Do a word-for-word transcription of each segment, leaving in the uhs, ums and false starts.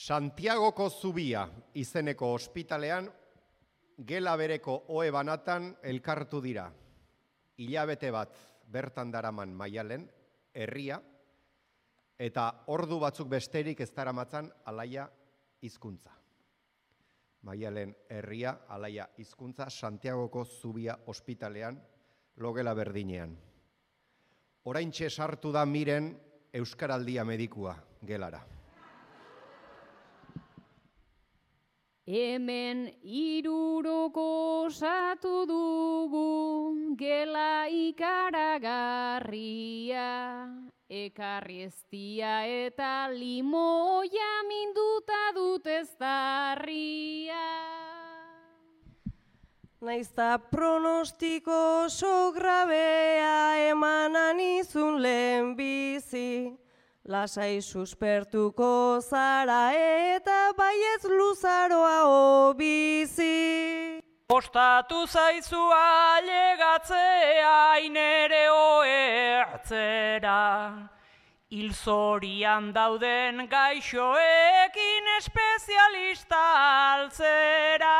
Santiagoko Zubia izeneko ospitalean, gela bereko ohe banatan elkartu dira. Hilabete bat bertan daraman Maialen, herria, eta ordu batzuk besterik ez daramatzan Alaia hizkuntza. Maialen herria, Alaia hizkuntza, Santiagoko Zubia ospitalean, logela berdinean. Oraintxe sartu da Miren Euskaraldia medikua gelara. Hemen hiruroko osatu dugu gela ikaragarria, ekarri eztia eta limoia minduta dut eztarria. Naizta pronostiko oso grabea emanan izun lehen bizi, lasai suspertuko zara eta baiez luzaroa obizi. Kostatu zaizu ailegatzea inere ohertzera, hil zorian dauden gaixoekin espezialista altzera.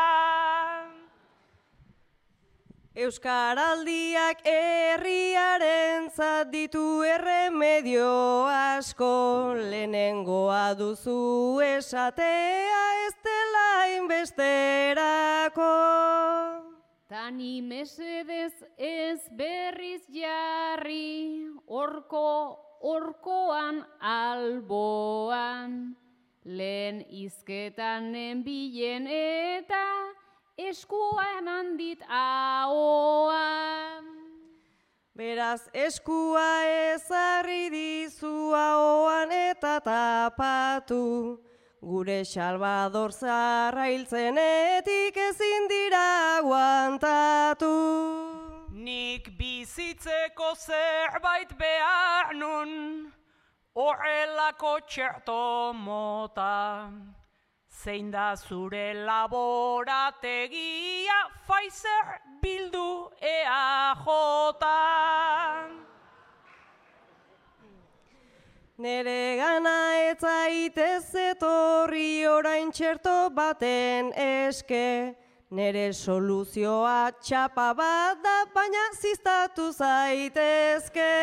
Euskaraldiak herriarentzat ditu erremedio asko, lehenengoa duzu esatea ez dela inbesterako. Tani mesedez ez berriz jarri, orko orkoan alboan, lehen izketan nenbilen eta eskua eman dit ahoan. Beraz eskua ezarri dizu ahoan eta tapatu, gure Salvador zaharra hiltzenetik ezin dira aguantatu. Nik bizitzeko zerbait behar nun, horrelako txerto mota. Zein da zure laborategia, Pfizer bildu E A J. Nere gana etzaitez etorri orain txerto baten eske, nere soluzioa txapa bat da, baina ziztatu zaitezke.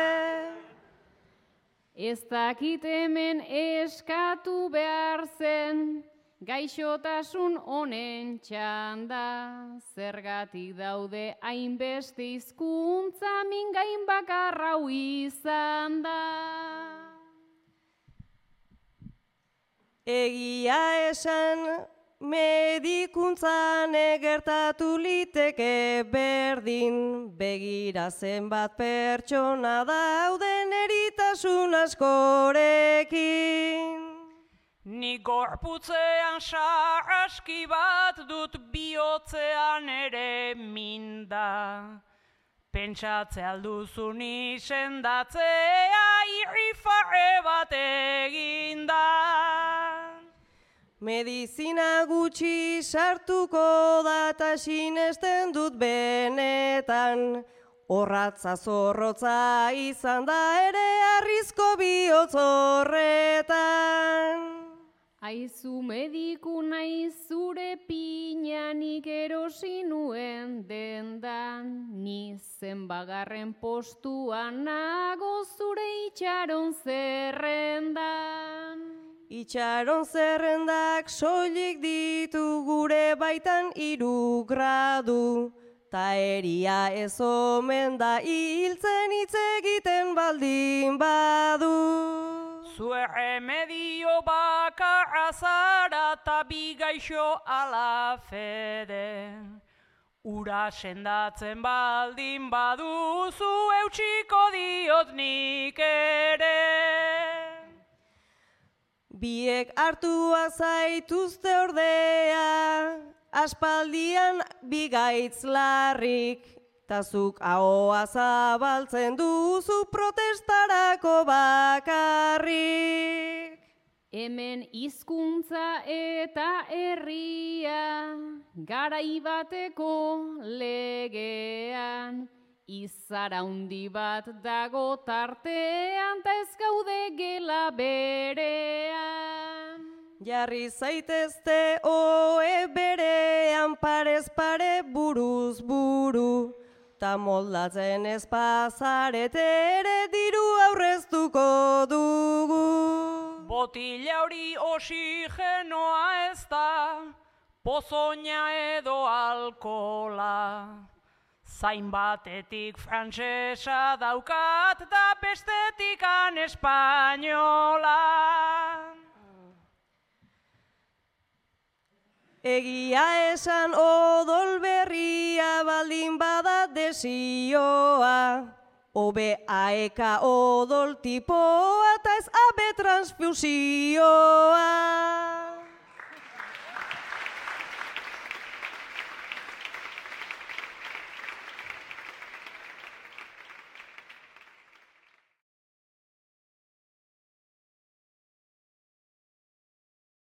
Ez dakit hemen eskatu behar zen, gaixotasun honen txanda, zergatik daude hainbeste hizkuntza min gain bakarra hau izan da. Egia esan, medikuntzan egertatu liteke berdin, begira zenbat pertsona dauden eritasun askorekin. Nik gorputzean sarraski bat dut bihotzean ere minda. Pentsatze alduzun izendatzea irrifarre bat eginda. Medizina gutxi sartuko da eta sinesten dut benetan, horratza zorrotza izan da ere arrizko bihotz horretan. Aizu mediku naiz zure pinanik erosi nuen dendan, ni zenbagarren postuan nago zure itxaron zerrendan. Itxaron zerrendak soilik ditu gure baitan hiru gradu, ta eria ez omen da hiltzen hitz egiten baldin badu. Zue remedio bakarra zara ta bi gaixo ala fede. Ura sendatzen baldin baduzu eutsiko diot nik ere. Biek hartua zaituzte ordea, aspaldian bigaitz larrik, tazuk ahoa zabaltzen duzu protestarako bakarrik. Hemen hizkuntza eta herria, garai bateko legean, izara handi bat dago tartean, ta ez gaude gela berean. Jarri zaitezte oe berean parez pare buruz buru, ta moldatzen ez pasarete ere diru aurreztuko dugu. Botila hori oxigenoa ez da, pozoina edo alkola. Zain batetik frantsesa daukat da bestetikan espainola. Egia esan odol berria baldin bada desioa, hobe aeka odol tipoa eta ez abe transfusioa.